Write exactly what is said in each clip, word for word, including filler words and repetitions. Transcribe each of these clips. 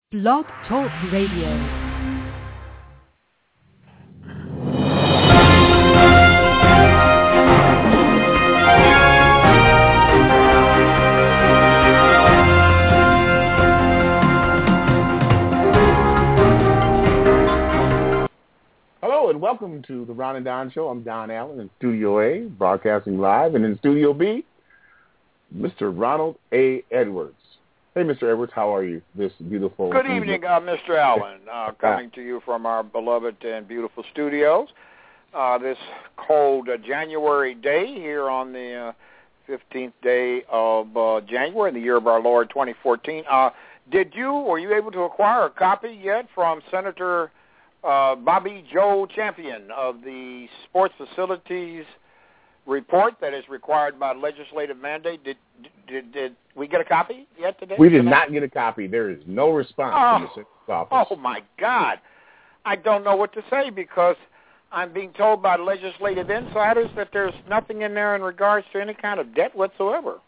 Blog Talk Radio. And welcome to the Ron and Don Show. I'm Don Allen in Studio A, broadcasting live, and in Studio B, Mister Ronald A. Edwards. Hey, Mister Edwards, how are you this beautiful Good evening, uh, Mister Allen, uh, coming to you from our beloved and beautiful studios. Uh, this cold uh, January day here on the uh, fifteenth day of uh, January in the year of our Lord twenty fourteen. Uh, did you, were you able to acquire a copy yet from Senator Uh, Bobby Joe Champion of the Sports Facilities Report that is required by legislative mandate? Did did, did we get a copy yet today? We did not get a copy. There is no response oh, from the Senator's office. Oh, my God. I don't know what to say because I'm being told by legislative insiders that there's nothing in there in regards to any kind of debt whatsoever.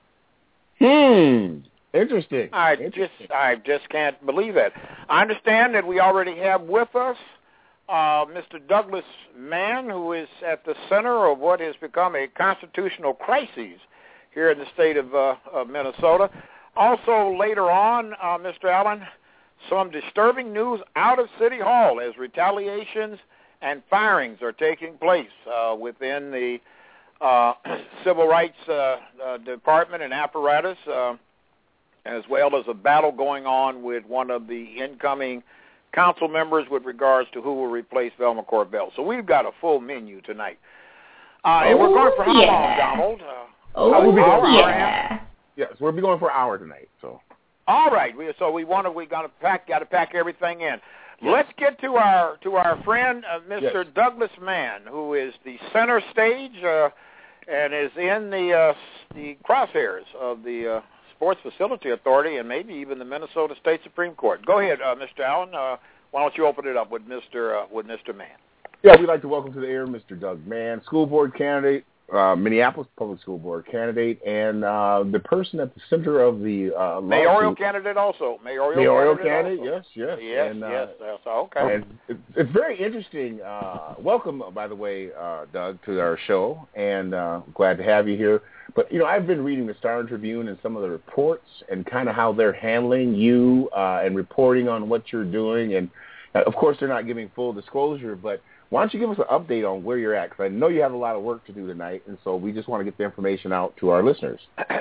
Hmm. Interesting. I Interesting. just I just can't believe it. I understand that we already have with us Uh, Mister Douglas Mann, who is at the center of what has become a constitutional crisis here in the state of, uh, of Minnesota. Also, later on, uh, Mister Allen, some disturbing news out of City Hall as retaliations and firings are taking place uh, within the uh, Civil Rights uh, uh, Department and apparatus, uh, as well as a battle going on with one of the incoming council members with regards to who will replace Velma Corbell. So we've got a full menu tonight. Uh, and oh, we're going for how yeah. long, Donald? Uh, oh, we'll be hour, yeah. hour yes, we'll be going for an hour tonight. So. All right. We, so we want to, we got to pack, got to pack everything in. Yes. Let's get to our to our friend, uh, Mister Yes. Douglas Mann, who is the center stage uh, and is in the uh, the crosshairs of the uh, Sports Facility Authority and maybe even the Minnesota State Supreme Court. Go ahead, uh, Mister Allen. Uh, why don't you open it up with Mister Uh, with Mister Mann? Yeah, we'd like to welcome to the air Mister Doug Mann, school board candidate, uh, Minneapolis Public School Board candidate, and uh, the person at the center of the uh, mayoral lawsuit. candidate also. Mayoral, mayoral candidate, candidate also. yes, yes. Yes, and, uh, yes, yes. Okay. And it's, it's very interesting. Uh, welcome, by the way, uh, Doug, to our show, and uh, glad to have you here. But, you know, I've been reading the Star Tribune and some of the reports and kind of how they're handling you uh, and reporting on what you're doing. And, uh, of course, they're not giving full disclosure, but why don't you give us an update on where you're at? Because I know you have a lot of work to do tonight, and so we just want to get the information out to our listeners.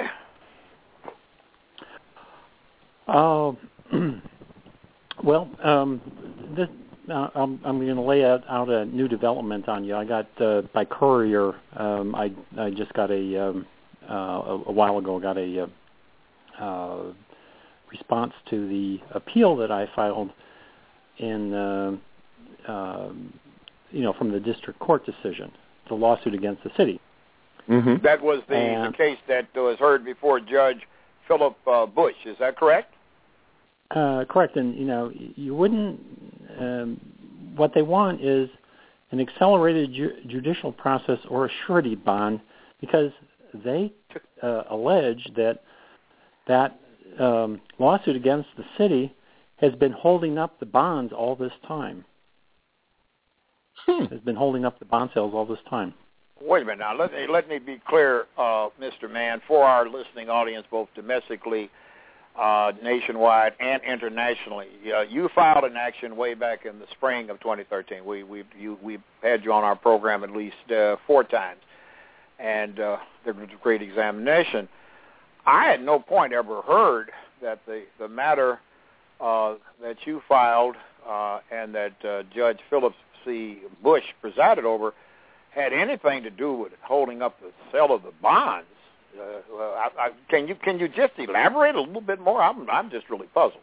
Uh, well, um, this, uh, I'm, I'm going to lay out, out a new development on you. I got uh, by courier. Um, I I just got a um, uh, a, a while ago. Got a uh, uh, response to the appeal that I filed in. Uh, uh, you know, from the district court decision, the lawsuit against the city. Mm-hmm. That was the, and, the case that was heard before Judge Philip uh, Bush. Is that correct? Uh, correct. And, you know, you wouldn't, um, what they want is an accelerated ju- judicial process or a surety bond because they uh, allege that that um, lawsuit against the city has been holding up the bonds all this time. Hmm. Has been holding up the bond sales all this time. Wait a minute now. Let me let me be clear, uh, Mister Mann, for our listening audience, both domestically, uh, nationwide, and internationally. Uh, you filed an action way back in the spring of twenty thirteen. We we you we had you on our program at least uh, four times, and uh, there was a great examination. I at no point ever heard that the the matter uh, that you filed uh, and that uh, Judge Phillips C. Bush presided over had anything to do with holding up the sale of the bonds. Uh, I, I, can you can you just elaborate a little bit more? I'm I'm just really puzzled.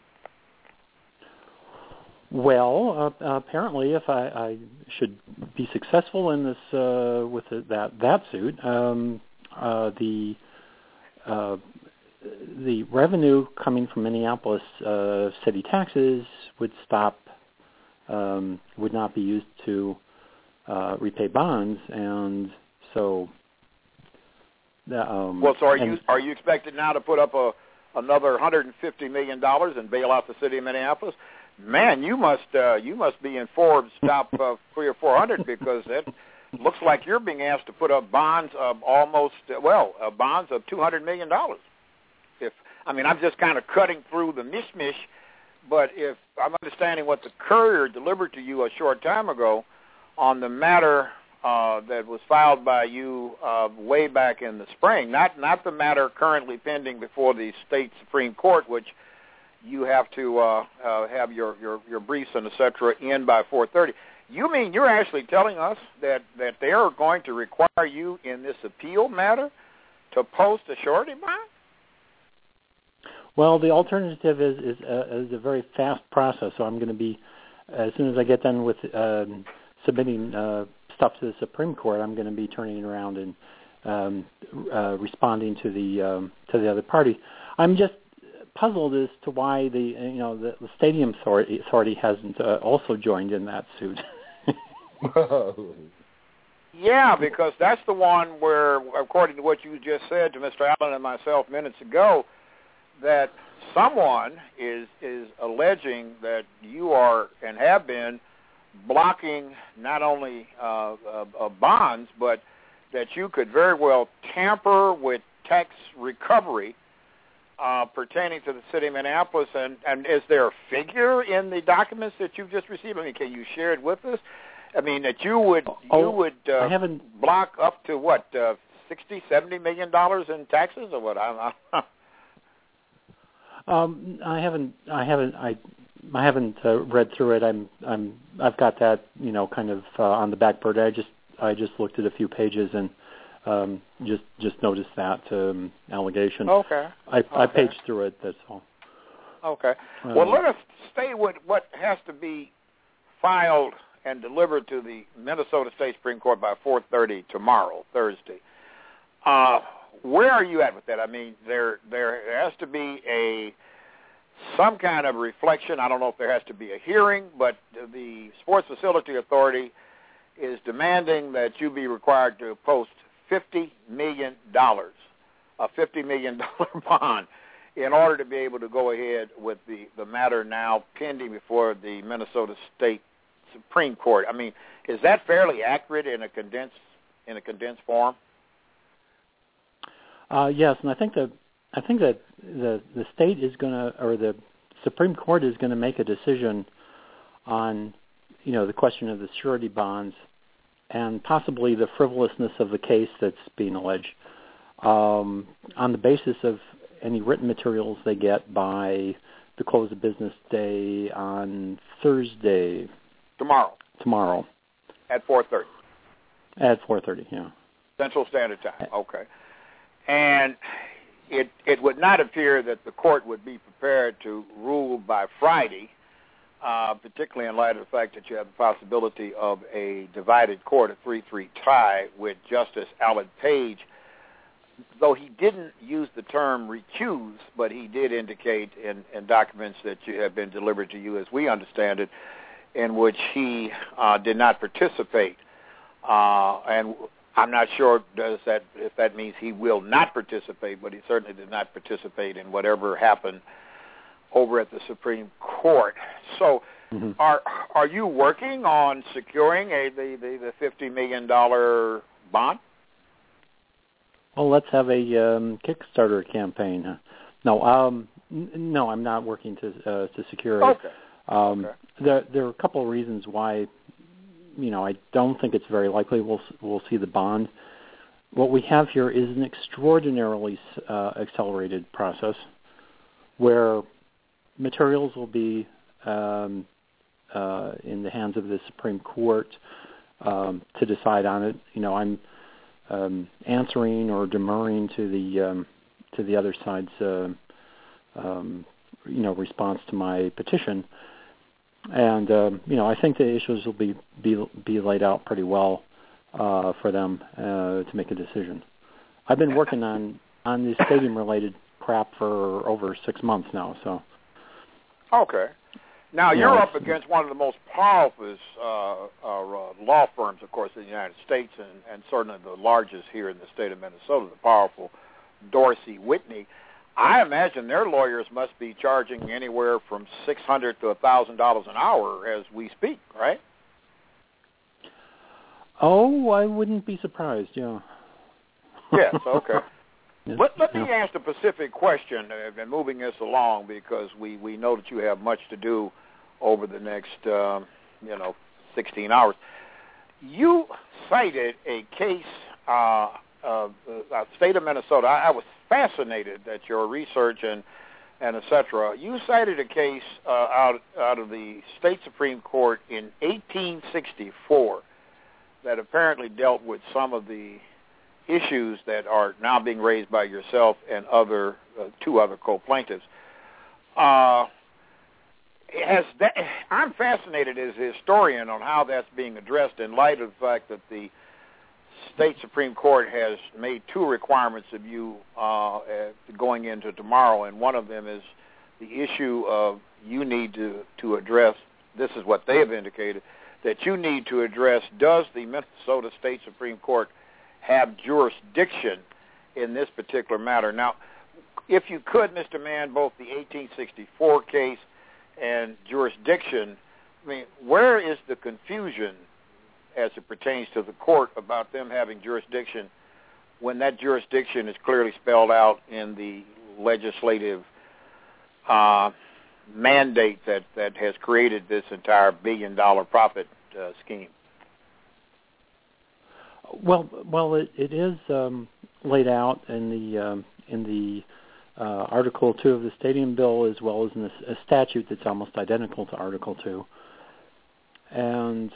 Well, uh, apparently, if I, I should be successful in this uh, with the, that that suit, um, uh, the uh, the revenue coming from Minneapolis uh, city taxes would stop. Um, would not be used to uh, repay bonds, and so. The, um, well, so are and, you are you expected now to put up a another one hundred fifty million dollars and bail out the city of Minneapolis, man, you must uh, you must be in Forbes' top uh, three or four hundred, because it looks like you're being asked to put up bonds of almost uh, well uh, bonds of two hundred million dollars. If I mean, I'm just kind of cutting through the mishmash, but if I'm understanding what the Courier delivered to you a short time ago on the matter uh, that was filed by you uh, way back in the spring, not not the matter currently pending before the state Supreme Court, which you have to uh, uh, have your, your, your briefs and et cetera in by four thirty. You mean you're actually telling us that, that they are going to require you in this appeal matter to post a surety bond? Well, the alternative is is a, is a very fast process. So I'm going to be, as soon as I get done with uh, submitting uh, stuff to the Supreme Court, I'm going to be turning around and um, uh, responding to the um, to the other party. I'm just puzzled as to why the you know the, the Stadium Authority, authority hasn't uh, also joined in that suit. Yeah, because that's the one where, according to what you just said to Mister Allen and myself minutes ago, that someone is is alleging that you are and have been blocking not only uh, uh, uh, bonds, but that you could very well tamper with tax recovery uh, pertaining to the city of Minneapolis. And, and is there a figure in the documents that you've just received? I mean, can you share it with us? I mean, that you would oh, you would uh, I haven't... block up to what uh, sixty, seventy million dollars in taxes, or what? I don't know. um, I haven't. I haven't. I. I haven't uh, read through it. I'm. I'm. I've got that. You know, kind of uh, on the back burner. I just. I just looked at a few pages and um, just just noticed that um, allegation. Okay. I. Okay. I paged through it. That's all. Okay. Uh, Well, let us stay with what has to be filed and delivered to the Minnesota State Supreme Court by four thirty tomorrow, Thursday. Uh, where are you at with that? I mean, there there has to be a some kind of reflection. I don't know if there has to be a hearing, but the Sports Facility Authority is demanding that you be required to post fifty million dollars, a fifty million dollars bond, in order to be able to go ahead with the, the matter now pending before the Minnesota State Supreme Court. I mean, is that fairly accurate in a condensed in a condensed form? Uh, yes, and I think that I think that the the state is going to, or the Supreme Court is going to make a decision on, you know, the question of the surety bonds and possibly the frivolousness of the case that's being alleged um, on the basis of any written materials they get by the close of business day on Thursday. Tomorrow. Tomorrow. At four thirty. At four thirty, yeah. Central Standard Time. Okay. And it it would not appear that the court would be prepared to rule by Friday, uh, particularly in light of the fact that you have the possibility of a divided court, a three three tie with Justice Alan Page. Though he didn't use the term recuse, but he did indicate in, in documents that you have been delivered to you, as we understand it, in which he uh, did not participate. Uh, and I'm not sure does that if that means he will not participate, but he certainly did not participate in whatever happened over at the Supreme Court. So mm-hmm. are are you working on securing a the, the, the fifty million dollars bond? Well, let's have a um, Kickstarter campaign. Huh? No, um, n- no, I'm not working to uh, to secure it. Okay. Um, okay. There, there are a couple of reasons why, you know, I don't think it's very likely we'll we'll see the bond. What we have here is an extraordinarily uh, accelerated process, where materials will be um, uh, in the hands of the Supreme Court um, to decide on it. You know, I'm um, answering or demurring to the um, to the other side's uh, um, you know response to my petition. And um, you know, I think the issues will be be, be laid out pretty well uh, for them uh, to make a decision. I've been working on on this stadium-related crap for over six months now. So. Okay. Now you you're know, up against one of the most powerful uh, uh, law firms, of course, in the United States, and, and certainly the largest here in the state of Minnesota, the powerful Dorsey Whitney. I imagine their lawyers must be charging anywhere from six hundred to a thousand dollars an hour as we speak, right? Oh, I wouldn't be surprised. Yeah. Yes. Okay. Yes, Let, let me yeah. ask a specific question uh, and moving this along because we, we know that you have much to do over the next, um, you know, sixteen hours. You cited a case, uh, uh, uh, state of Minnesota. I, I was fascinated at your research and, and et cetera. You cited a case uh, out, out of the state Supreme Court in eighteen sixty-four that apparently dealt with some of the issues that are now being raised by yourself and other uh, two other co-plaintiffs. Uh, has that, I'm fascinated as a historian on how that's being addressed in light of the fact that the state Supreme Court has made two requirements of you uh, uh, going into tomorrow, and one of them is the issue of you need to, to address, this is what they have indicated, that you need to address, does the Minnesota State Supreme Court have jurisdiction in this particular matter? Now, if you could, Mister Mann, both the eighteen sixty-four case and jurisdiction, I mean, where is the confusion as it pertains to the court about them having jurisdiction when that jurisdiction is clearly spelled out in the legislative uh, mandate that, that has created this entire billion-dollar profit uh, scheme? Well, well, it, it is um, laid out in the um, in the uh, Article Two of the Stadium Bill, as well as in a, a statute that's almost identical to Article Two. And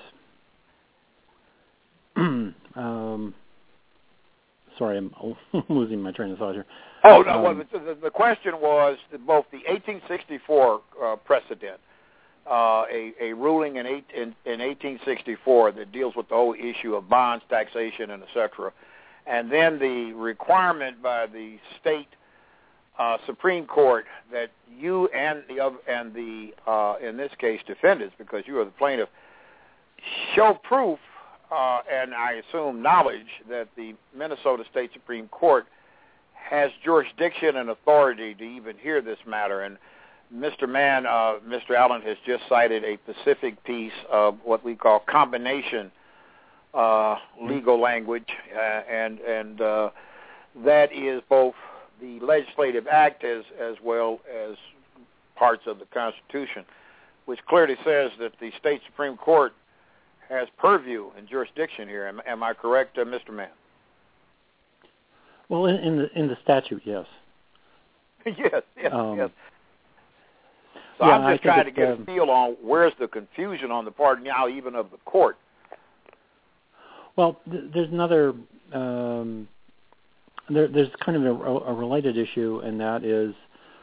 um, sorry, I'm losing my train of thought here. Oh no! Um, well, the, the, the question was that both the eighteen sixty-four uh, precedent, uh, a, a ruling in, eight, in, in eighteen sixty-four that deals with the whole issue of bonds, taxation, and et cetera, and then the requirement by the state uh, Supreme Court that you and the other, and the uh, in this case defendants, because you are the plaintiff, show proof uh, and I assume knowledge that the Minnesota State Supreme Court has jurisdiction and authority to even hear this matter. And Mister Mann, uh, Mister Allen has just cited a specific piece of what we call combination uh, legal language, uh, and and uh, that is both the legislative act as as well as parts of the Constitution, which clearly says that the state Supreme Court has purview and jurisdiction here. Am, am I correct, uh, Mister Mann? Well, in, in the in the statute, yes. yes, yes, um, yes. So yeah, I'm just trying to get um, a feel on where's the confusion on the part now even of the court. Well, th- there's another, um, there, there's kind of a, a related issue, and that is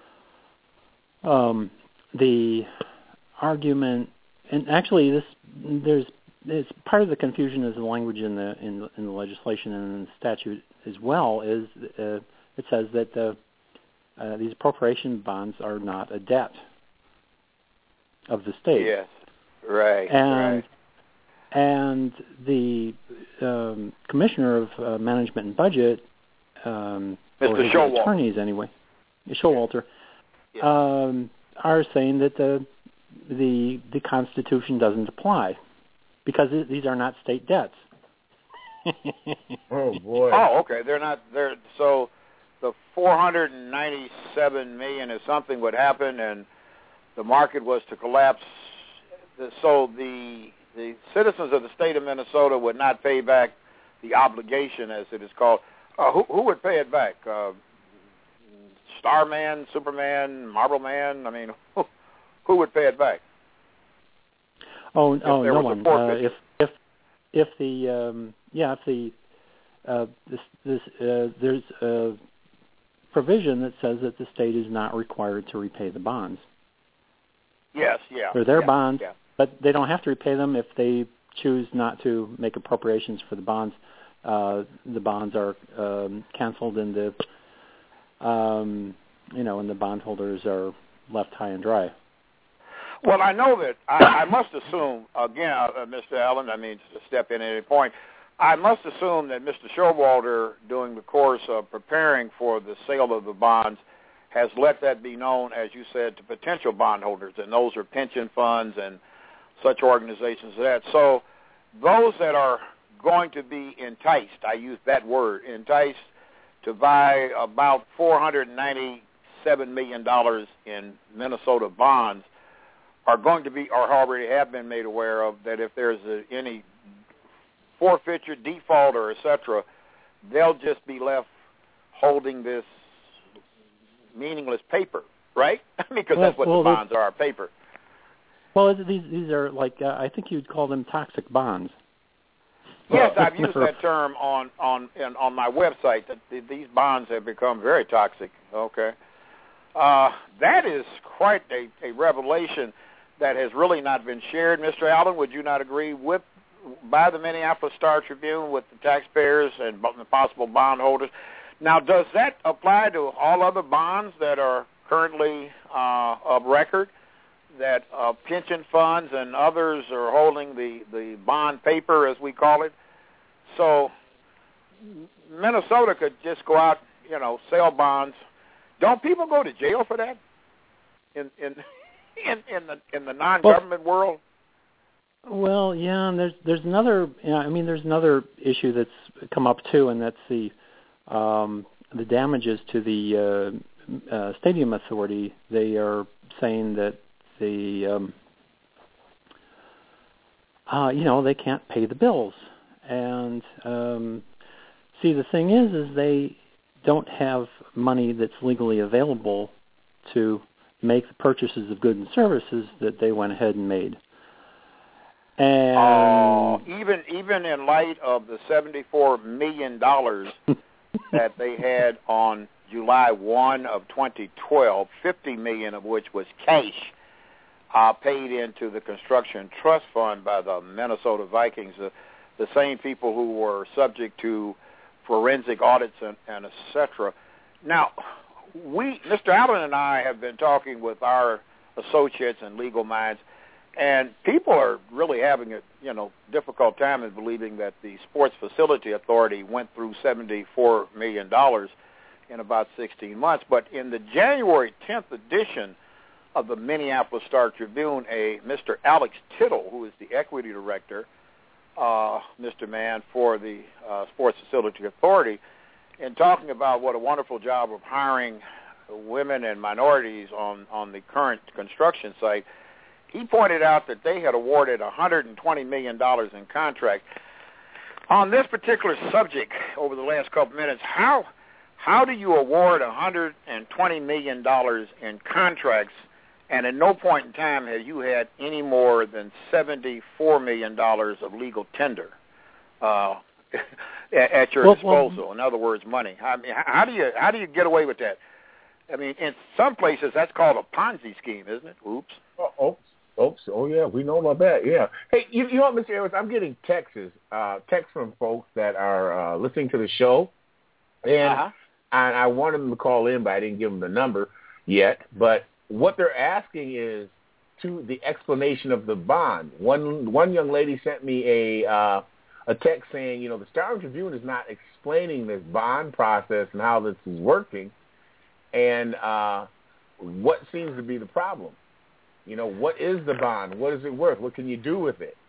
um, the argument, and actually this, there's, it's part of the confusion is the language in the in, the- in the legislation and in the statute as well, is uh, it says that the, uh, these appropriation bonds are not a debt of the state. Yes, right, and right. And the um, Commissioner of uh, Management and Budget, um, Mister or his Showalter. attorneys anyway, Showalter, Yes. um, are saying that the the the Constitution doesn't apply because it, these are not state debts. Oh boy! Oh, okay. They're not. They're so the four hundred and ninety-seven million if something would happen and the market was to collapse. So the the citizens of the state of Minnesota would not pay back the obligation, as it is called. Uh, who, who would pay it back? Uh, Starman, Superman, Marble Man? I mean, who, who would pay it back? Oh, if oh, there no was a one. Uh, forfeiture? if if if the um, yeah, if the uh, this this uh, there's a provision that says that the state is not required to repay the bonds. Yes, yeah. They're their yeah, bonds, yeah. but they don't have to repay them if they choose not to make appropriations for the bonds. Uh, the bonds are um, canceled, and the um, you know, and the bondholders are left high and dry. Well, I know that I, I must assume again, uh, Mister Allen. I mean, to step in at any point, I must assume that Mister Showalter, during the course of preparing for the sale of the bonds, has let that be known, as you said, to potential bondholders, and those are pension funds and such organizations as that. So those that are going to be enticed, I use that word, enticed to buy about four hundred ninety-seven million dollars in Minnesota bonds are going to be, or already have been made aware of, that if there's a, any forfeiture, default, or et cetera, they'll just be left holding this meaningless paper, right? Because well, that's what well, the bonds are, paper. Well, these these are like, uh, I think you'd call them toxic bonds. Yes, I've used that term on on in, on my website, that the, these bonds have become very toxic. Okay. Uh, that is quite a, a revelation that has really not been shared. Mister Allen, would you not agree with by the Minneapolis Star Tribune with the taxpayers and the possible bondholders? Now, does that apply to all other bonds that are currently uh, of record, that uh, pension funds and others are holding the, the bond paper, as we call it? So Minnesota could just go out, you know, sell bonds. Don't people go to jail for that in in in, in the in the non-government well, world? Well, yeah, and there's there's another. You know, I mean, there's another issue that's come up too, and that's the um, the damages to the uh, uh, stadium authority. They are saying that the um, uh, you know they can't pay the bills, and um, see the thing is, is they don't have money that's legally available to make the purchases of goods and services that they went ahead and made. And uh, even even in light of the seventy-four million dollars that they had on July first of twenty twelve, fifty million dollars of which was cash uh, paid into the construction trust fund by the Minnesota Vikings, uh, the same people who were subject to forensic audits and, and et cetera. Now, we, Mister Allen and I have been talking with our associates and legal minds, and people are really having a you know difficult time in believing that the Sports Facility Authority went through seventy-four million dollars in about sixteen months. But in the January tenth edition of the Minneapolis Star Tribune, a Mister Alex Tittle, who is the equity director, uh, Mister Mann, for the uh, Sports Facility Authority, in talking about what a wonderful job of hiring women and minorities on, on the current construction site, he pointed out that they had awarded one hundred twenty million dollars in contracts. On this particular subject over the last couple minutes, how how do you award one hundred twenty million dollars in contracts, and at no point in time have you had any more than seventy-four million dollars of legal tender uh, at your well, disposal? Well, in other words, money. I mean, how do you how do you get away with that? I mean, in some places that's called a Ponzi scheme, isn't it? Oops. Oh, oops. Oops. Oh, yeah, we know about that, yeah. Hey, you, you know what, Mister Harris, I'm getting texts, uh, texts from folks that are uh, listening to the show, and, uh-huh. and I wanted them to call in, but I didn't give them the number yet. But what they're asking is to the explanation of the bond. One one young lady sent me a uh, a text saying, you know, the Star Tribune is not explaining this bond process and how this is working, and uh, what seems to be the problem. You know, what is the bond? What is it worth? What can you do with it?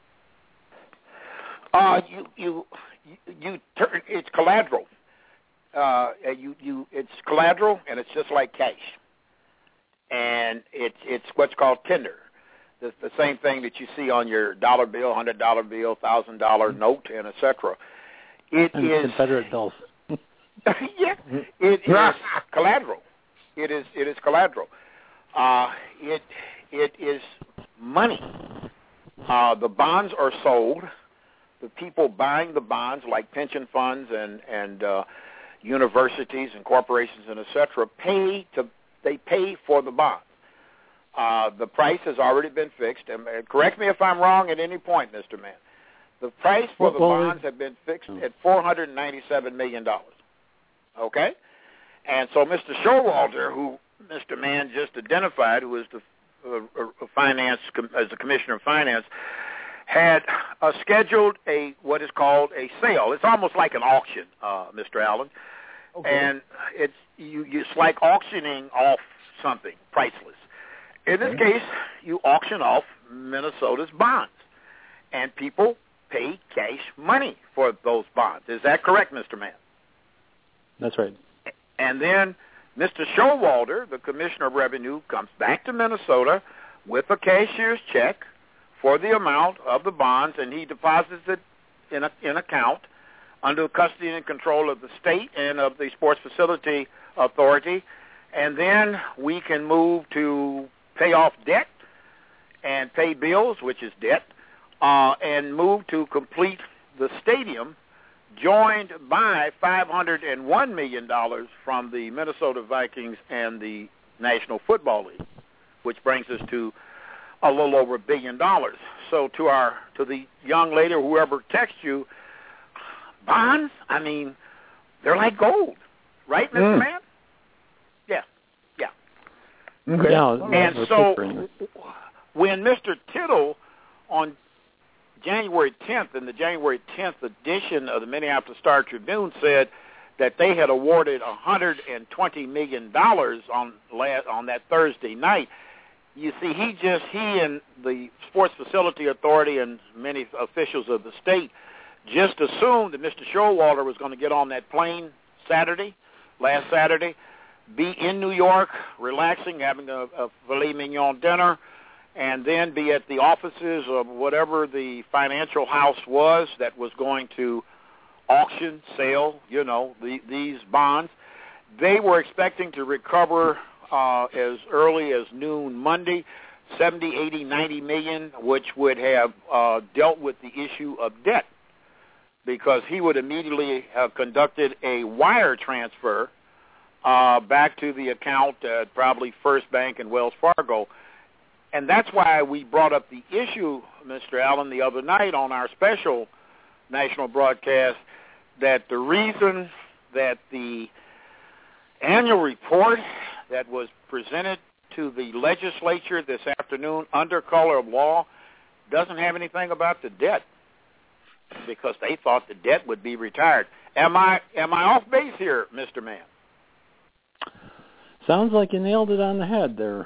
Uh, you you you turn it's collateral. Uh, you you it's collateral, and it's just like cash, and it's it's what's called tender. It's the same thing that you see on your dollar bill, hundred dollar bill, thousand dollar note, and et cetera. It and is Confederate bills. yeah, it is collateral. It is it is collateral. Uh, it it is money. Uh, the bonds are sold. The people buying the bonds, like pension funds and and uh, universities and corporations and et cetera, pay to they pay for the bonds. Uh, the price has already been fixed. And correct me if I'm wrong at any point, Mister Mann. The price for the well, bonds have been fixed at four hundred ninety-seven million dollars. Okay? And so Mister Showalter, who Mister Mann just identified, who is the uh, uh, finance as the commissioner of finance, had uh, scheduled a what is called a sale. It's almost like an auction, uh, Mister Allen. Okay. And it's you, you. It's like auctioning off something priceless. In this okay. case, you auction off Minnesota's bonds, and people pay cash money for those bonds. Is that correct, Mister Mann? That's right. And then Mister Showalter, the Commissioner of Revenue, comes back to Minnesota with a cashier's check for the amount of the bonds, and he deposits it in a, in account under custody and control of the state and of the Sports Facility Authority. And then we can move to pay off debt and pay bills, which is debt, uh, and move to complete the stadium, joined by five hundred one million dollars from the Minnesota Vikings and the National Football League, which brings us to a little over a billion dollars. So to our to the young lady or whoever texts you, bonds, I mean, they're like gold, right, Mister Mm. Mann? Yeah, yeah. Okay. Yeah, and so when Mister Tittle on January tenth, in the January tenth edition of the Minneapolis Star-Tribune, said that they had awarded one hundred twenty million dollars on last, on that Thursday night. You see, he just he and the Sports Facility Authority and many officials of the state just assumed that Mister Showalter was going to get on that plane Saturday, last Saturday, be in New York, relaxing, having a, a filet mignon dinner, and then be at the offices of whatever the financial house was that was going to auction, sell, you know, the, these bonds. They were expecting to recover uh, as early as noon Monday, seventy, eighty, ninety million, which would have uh, dealt with the issue of debt, because he would immediately have conducted a wire transfer uh, back to the account at probably First Bank and Wells Fargo. And that's why we brought up the issue, Mister Allen, the other night on our special national broadcast, that the reason that the annual report that was presented to the legislature this afternoon under color of law doesn't have anything about the debt, because they thought the debt would be retired. Am I am I off base here, Mister Mann? Sounds like you nailed it on the head there.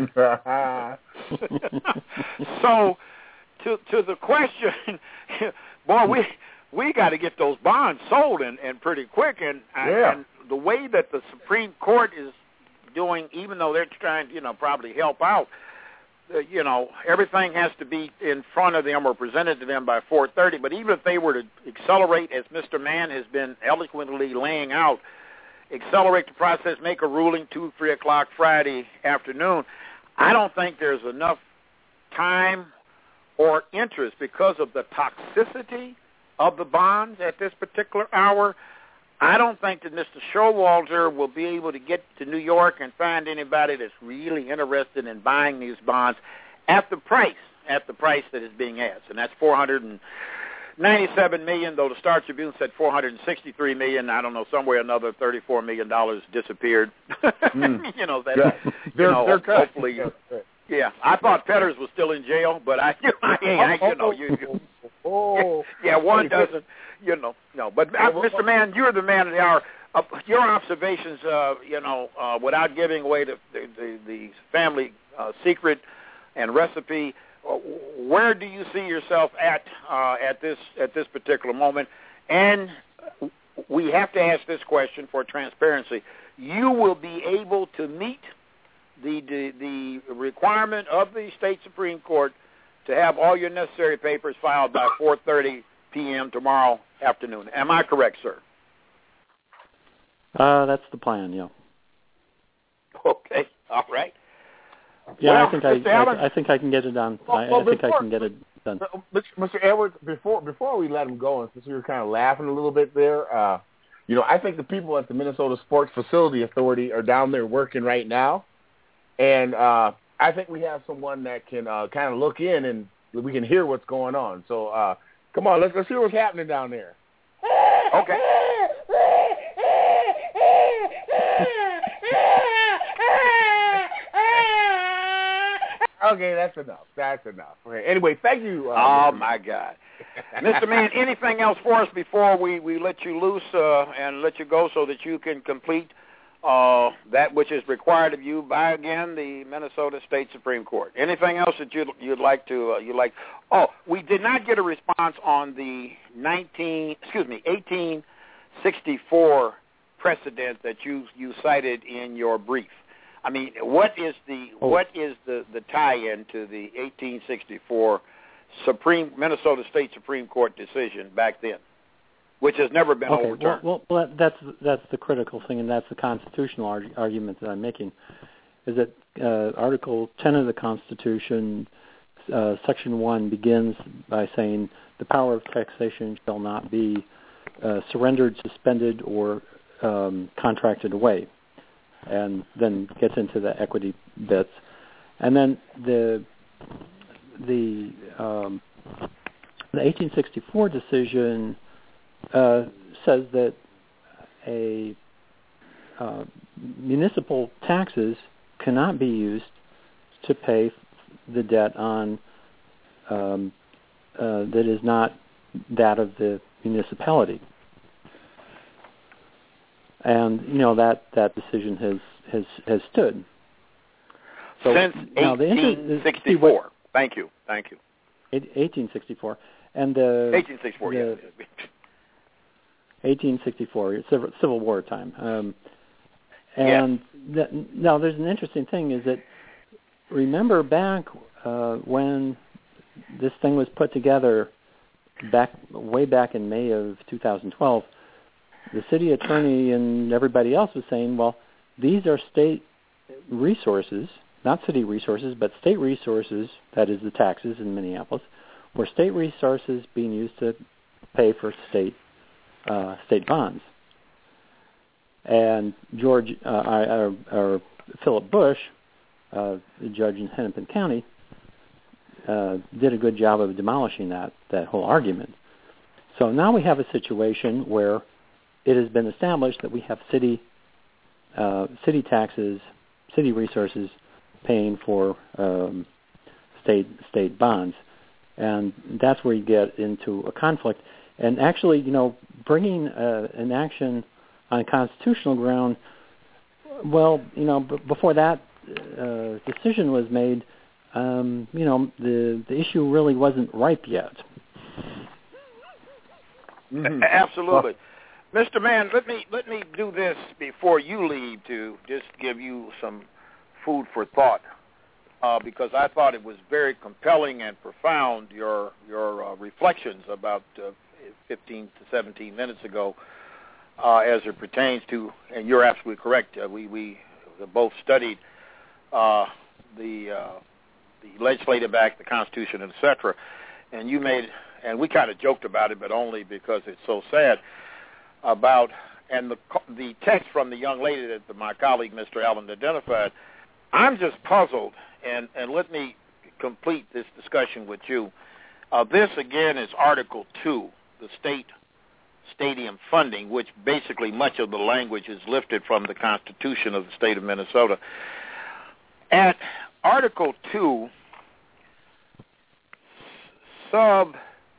So, to to the question, boy, we we got to get those bonds sold and, and pretty quick. And, yeah. and the way that the Supreme Court is doing, even though they're trying, you know, probably help out, uh, you know, everything has to be in front of them or presented to them by four thirty. But even if they were to accelerate, as Mister Mann has been eloquently laying out, accelerate the process, make a ruling two, three o'clock Friday afternoon, I don't think there's enough time or interest because of the toxicity of the bonds at this particular hour. I don't think that Mister Showalter will be able to get to New York and find anybody that's really interested in buying these bonds at the price, at the price that is being asked, and that's four hundred ninety-seven million dollars, though the Star Tribune said four hundred sixty-three million dollars. I don't know, somewhere another thirty-four million dollars disappeared. Mm. you know, that, yeah. you they're, know, they're hopefully. Yeah, I thought Petters was still in jail, but I, I, I you know, you, you oh, yeah, one doesn't, you know, no. But uh, Mister Mann, you're the man of the hour. Uh, your observations, uh, you know, uh, without giving away the the, the, the family uh, secret and recipe, uh, where do you see yourself at uh, at this at this particular moment? And we have to ask this question for transparency. You will be able to meet the, the the requirement of the state Supreme Court to have all your necessary papers filed by four thirty p.m. tomorrow afternoon. Am I correct, sir? Uh, that's the plan, yeah. Okay, all right. Yeah, well, I think I, I I think I can get it done. Well, I, well, I think before, I can get it done. Mister Edwards, before before we let him go, and since we were kind of laughing a little bit there, uh, you know, I think the people at the Minnesota Sports Facility Authority are down there working right now, and uh, I think we have someone that can uh, kind of look in and we can hear what's going on. So, uh, come on, let's let's hear what's happening down there. Okay. Okay, that's enough. That's enough. Okay. Anyway, thank you. Uh, oh, my God. Mister Mann, anything else for us before we, we let you loose uh, and let you go so that you can complete uh, that which is required of you by, again, the Minnesota State Supreme Court? Anything else that you'd, you'd like to, uh, you'd like? Oh, we did not get a response on the nineteen, excuse me, eighteen sixty-four precedent that you, you cited in your brief. I mean, what is the oh. what is the, the tie-in to the eighteen sixty-four Supreme Minnesota State Supreme Court decision back then, which has never been okay, overturned? Well, well, that's that's the critical thing, and that's the constitutional arg- argument that I'm making, is that uh, Article ten of the Constitution, uh, Section one, begins by saying the power of taxation shall not be uh, surrendered, suspended, or um, contracted away, and then gets into the equity bits, and then the the um, the eighteen sixty-four decision uh, says that a uh, municipal taxes cannot be used to pay the debt on um, uh, that is not that of the municipality. And you know that, that decision has, has has stood. So since now the eighteen sixty-four. What, thank you, thank you. eighteen sixty-four, and the eighteen sixty-four. The, yeah. eighteen sixty-four, Civil, Civil War time. Um, and yes. the, now there's an interesting thing is that remember back uh, when this thing was put together, back way back in May of two thousand twelve. The city attorney and everybody else was saying, well, these are state resources, not city resources, but state resources, that is the taxes in Minneapolis, were state resources being used to pay for state uh, state bonds. And George, uh, or, or Philip Bush, uh, the judge in Hennepin County, uh, did a good job of demolishing that, that whole argument. So now we have a situation where it has been established that we have city uh, city taxes, city resources paying for um, state state bonds, and that's where you get into a conflict. And actually, you know, bringing uh, an action on a constitutional ground, well, you know, b- before that uh, decision was made, um, you know, the the issue really wasn't ripe yet. Mm-hmm. Absolutely. Mister Mann, let me let me do this before you leave to just give you some food for thought, uh, because I thought it was very compelling and profound, your your uh, reflections about uh, fifteen to seventeen minutes ago, uh, as it pertains to, and you're absolutely correct, uh, we, we both studied uh, the, uh, the Legislative Act, the Constitution, et cetera, and you made, and we kind of joked about it, but only because it's so sad, about, and the the text from the young lady that the, my colleague, Mister Allen, identified, I'm just puzzled, and, and let me complete this discussion with you. Uh, this, again, is Article two, the state stadium funding, which basically much of the language is lifted from the Constitution of the state of Minnesota. At Article two, sub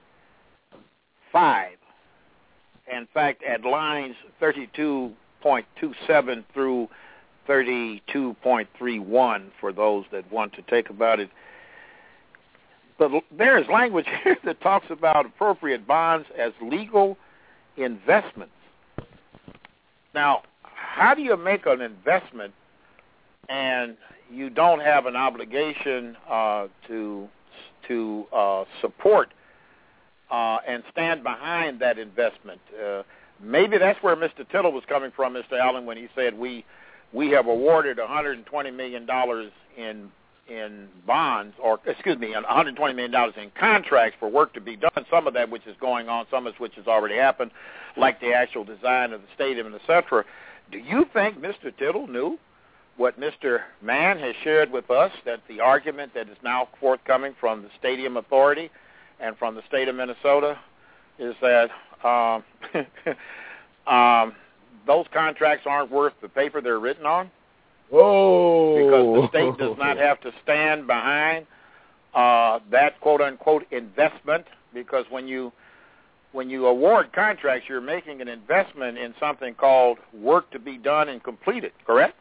five, in fact, at lines thirty-two point two seven through thirty-two point three one, for those that want to take about it, but there is language here that talks about appropriate bonds as legal investments. Now, how do you make an investment and you don't have an obligation uh, to to uh, support Uh, and stand behind that investment? Uh, maybe that's where Mister Tittle was coming from, Mister Allen, when he said we we have awarded one hundred twenty million dollars in in bonds, or excuse me, one hundred twenty million dollars in contracts for work to be done. Some of that which is going on, some of which has already happened, like the actual design of the stadium, et cetera. Do you think Mister Tittle knew what Mister Mann has shared with us, that the argument that is now forthcoming from the Stadium Authority and from the state of Minnesota is that um, um, those contracts aren't worth the paper they're written on? Whoa! Because the state does not have to stand behind uh, that quote-unquote investment, because when you when you award contracts, you're making an investment in something called work to be done and completed, correct?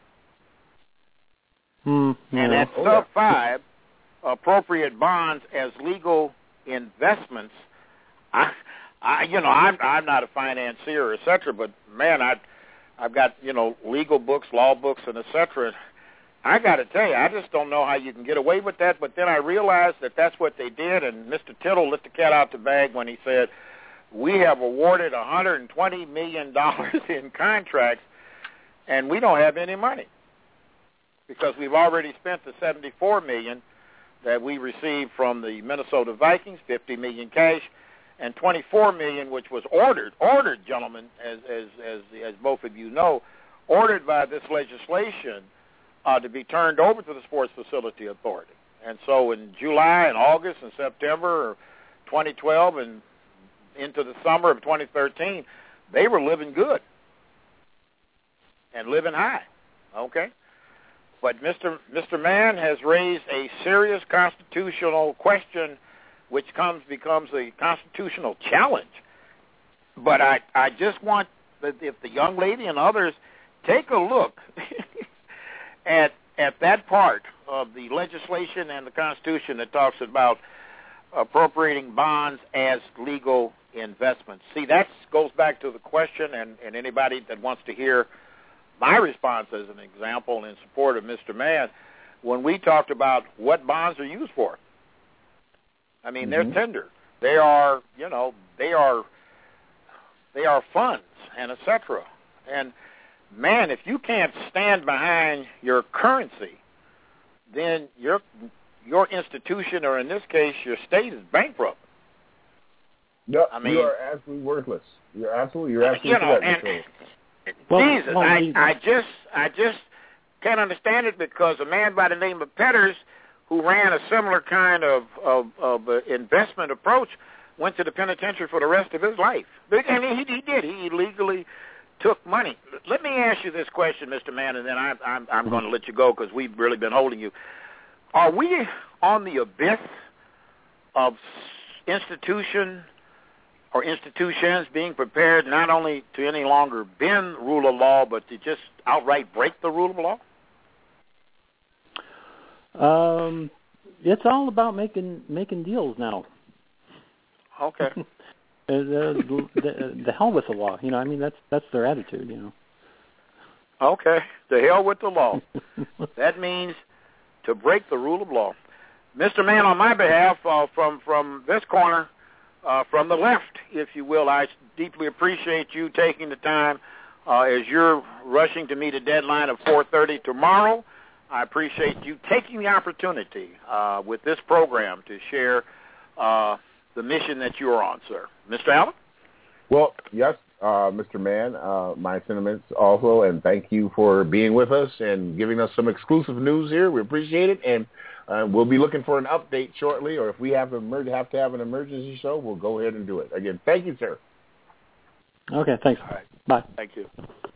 Mm, yeah. And at Oh, sub yeah. five, appropriate bonds as legal investments. I, I, you know, I'm I'm not a financier, et cetera, but man, I, I've got you know legal books, law books, and et cetera. I got to tell you, I just don't know how you can get away with that. But then I realized that that's what they did, and Mister Tittle let the cat out the bag when he said, "We have awarded one hundred twenty million dollars in contracts, and we don't have any money because we've already spent the seventy-four million dollars that we received from the Minnesota Vikings, fifty million dollars cash, and twenty-four million dollars, which was ordered, ordered, gentlemen, as as as as both of you know, ordered by this legislation uh, to be turned over to the Sports Facility Authority. And so in July and August and September of twenty twelve and into the summer of twenty thirteen, they were living good and living high. Okay. But Mister Mister Mann has raised a serious constitutional question, which comes becomes a constitutional challenge. But I, I just want that if the young lady and others take a look at at that part of the legislation and the Constitution that talks about appropriating bonds as legal investments. See, that goes back to the question, and, and anybody that wants to hear my response as an example in support of Mister Mann, when we talked about what bonds are used for. I mean, mm-hmm. they're tender. They are, you know, they are, they are funds and et cetera. And man, if you can't stand behind your currency, then your your institution, or in this case, your state, is bankrupt. No, I mean, you are absolutely worthless. You're absolutely, you're absolutely you know, correct. and, Well, Jesus, well, I, we- I just, I just can't understand it, because a man by the name of Petters, who ran a similar kind of of, of uh, investment approach, went to the penitentiary for the rest of his life. And he, he did. He illegally took money. Let me ask you this question, Mister Mann, and then I, I'm, I'm going to let you go because we've really been holding you. Are we on the abyss of institution or institutions being prepared not only to any longer bend rule of law, but to just outright break the rule of law? Um, it's all about making making deals now. Okay. the, the, the hell with the law, you know. I mean, that's that's their attitude, you know. Okay. The hell with the law. That means to break the rule of law. Mister Mann, on my behalf, uh, from from this corner, uh, from the left, if you will, I deeply appreciate you taking the time uh, as you're rushing to meet a deadline of four thirty tomorrow. I appreciate you taking the opportunity uh, with this program to share uh, the mission that you are on, sir. Mister Allen? Well, yes, uh, Mister Mann, uh, my sentiments also, and thank you for being with us and giving us some exclusive news here. We appreciate it, and uh, we'll be looking for an update shortly, or if we have, emer- have to have an emergency show, we'll go ahead and do it. Again, thank you, sir. Okay, thanks. All right. Bye. Thank you.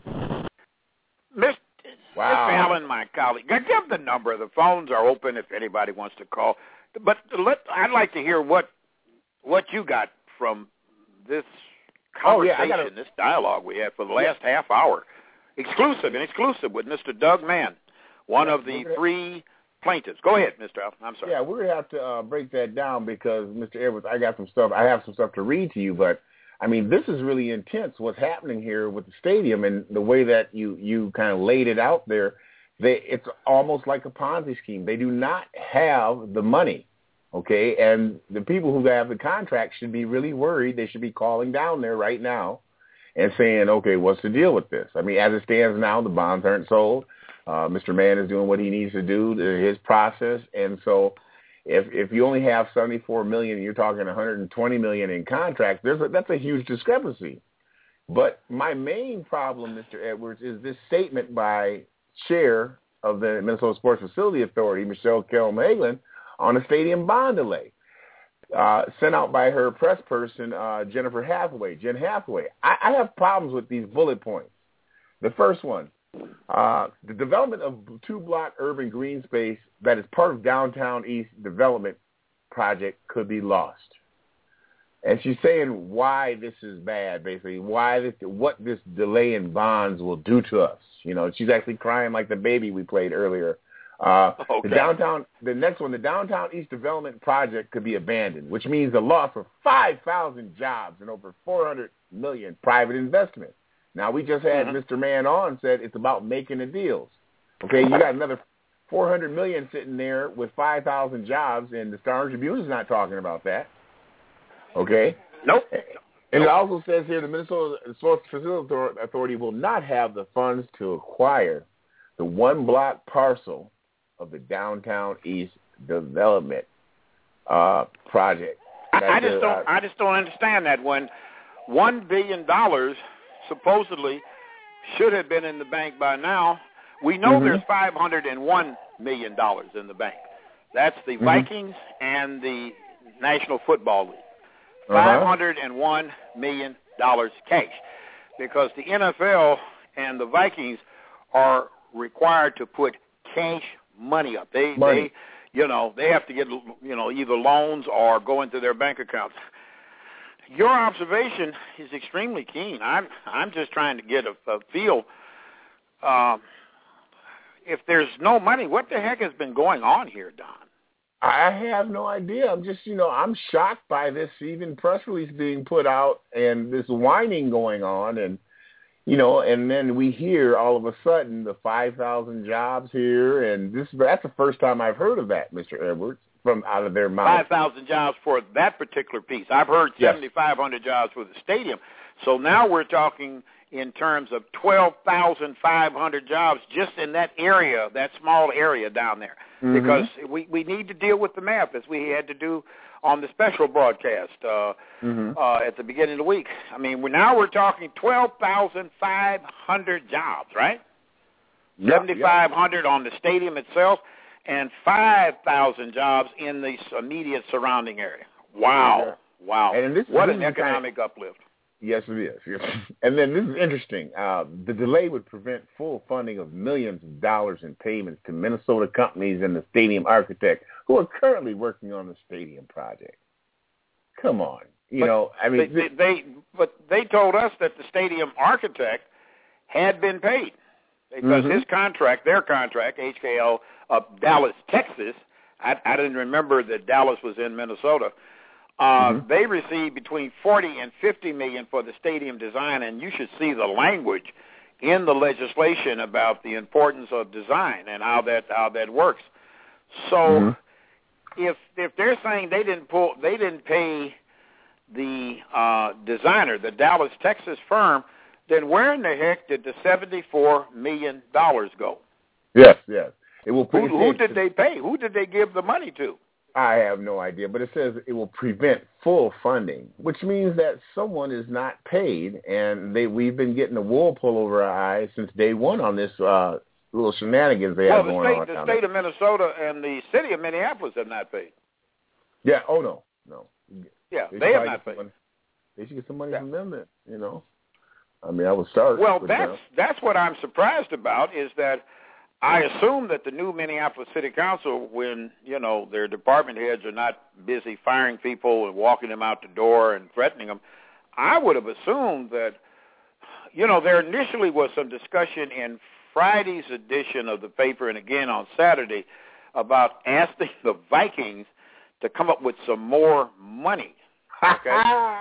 Mister Wow. Mister Allen, my colleague, give the number. The phones are open if anybody wants to call. But let, I'd like to hear what what you got from this Oh, yeah, I conversation, gotta- this dialogue we had for the last yeah. half hour. Exclusive and exclusive with Mister Doug Mann, one yeah, of the gonna... three plaintiffs. Go ahead, Mister Allen. I'm sorry. Yeah, we're going to have to uh, break that down because, Mister Edwards, I got some stuff. I have some stuff to read to you, but I mean, this is really intense what's happening here with the stadium and the way that you, you kind of laid it out there. They, it's almost like a Ponzi scheme. They do not have the money, okay? And the people who have the contract should be really worried. They should be calling down there right now and saying, okay, what's the deal with this? I mean, as it stands now, the bonds aren't sold. Uh, Mister Mann is doing what he needs to do, his process. And so If if you only have seventy-four million dollars, you're talking one hundred twenty million dollars in contracts, there's a, that's a huge discrepancy. But my main problem, Mister Edwards, is this statement by chair of the Minnesota Sports Facility Authority, Michelle Kelm-Hagelin, on a stadium bond delay, uh, sent out by her press person, uh, Jennifer Hathaway, Jen Hathaway. I, I have problems with these bullet points. The first one, Uh, the development of two-block urban green space that is part of Downtown East development project could be lost. And she's saying why this is bad, basically, why this, what this delay in bonds will do to us. You know, she's actually crying like the baby we played earlier. Uh, okay. The downtown, the next one, the Downtown East development project could be abandoned, which means the loss of five thousand jobs and over four hundred million dollars private investment. Now, we just had mm-hmm. Mister Mann on said it's about making the deals. Okay, you got another four hundred million dollars sitting there with five thousand jobs, and the Star Tribune is not talking about that. Okay? Nope. And it also says here the Minnesota Sports Facility Authority will not have the funds to acquire the one-block parcel of the Downtown East development uh, project. I, I just don't. Uh, I just don't understand that when one billion dollars supposedly should have been in the bank by now. We know mm-hmm. there's five hundred and one million dollars in the bank. That's the mm-hmm. Vikings and the National Football League. Uh-huh. five hundred and one million dollars cash, because the N F L and the Vikings are required to put cash money up. They, money. they, you know, they have to get, you know, either loans or go into their bank accounts. Your observation is extremely keen. I'm, I'm just trying to get a, a feel. Um, if there's no money, what the heck has been going on here, Don? I have no idea. I'm just, you know, I'm shocked by this even press release being put out and this whining going on. And, you know, and then we hear all of a sudden the five thousand jobs here. And this that's the first time I've heard of that, Mister Edwards, from out of their mouth. five thousand jobs for that particular piece. I've heard yes. seventy-five hundred jobs for the stadium. So now we're talking in terms of twelve thousand five hundred jobs just in that area, that small area down there. Mm-hmm. Because we, we need to deal with the math, as we had to do on the special broadcast uh, mm-hmm. uh, at the beginning of the week. I mean, we're, now we're talking twelve thousand five hundred jobs, right? Yep, seventy-five hundred yep. on the stadium itself and five thousand jobs in the immediate surrounding area. Wow. Yeah. Wow. And this, what this an economic kind of, uplift. Yes, it is. Yes. And then this is interesting. Uh, the delay would prevent full funding of millions of dollars in payments to Minnesota companies and the stadium architect who are currently working on the stadium project. Come on. You but know, I mean. They, they, they, but they told us that the stadium architect had been paid because mm-hmm. his contract, their contract, H K L of Dallas, Texas, I, I didn't remember that Dallas was in Minnesota. Uh, mm-hmm. They received between forty and fifty million for the stadium design, and you should see the language in the legislation about the importance of design and how that how that works. So, mm-hmm. if if they're saying they didn't pull, they didn't pay the uh, designer, the Dallas, Texas firm, then where in the heck did the seventy-four million dollars go? Yes, yes. It will. Who, who did they pay? Who did they give the money to? I have no idea, but it says it will prevent full funding, which means that someone is not paid, and they we've been getting the wool pulled over our eyes since day one on this uh, little shenanigans they well, have the going state, on. The down state there. of Minnesota and the city of Minneapolis have not paid. Yeah. Oh no, no. Yeah, they, they have not paid. Money. They should get some money yeah. from them. Then, you know. I mean, I would start. Well, that's them. that's what I'm surprised about is that. I assume that the new Minneapolis City Council, when, you know, their department heads are not busy firing people and walking them out the door and threatening them, I would have assumed that, you know, there initially was some discussion in Friday's edition of the paper and again on Saturday about asking the Vikings to come up with some more money. Okay.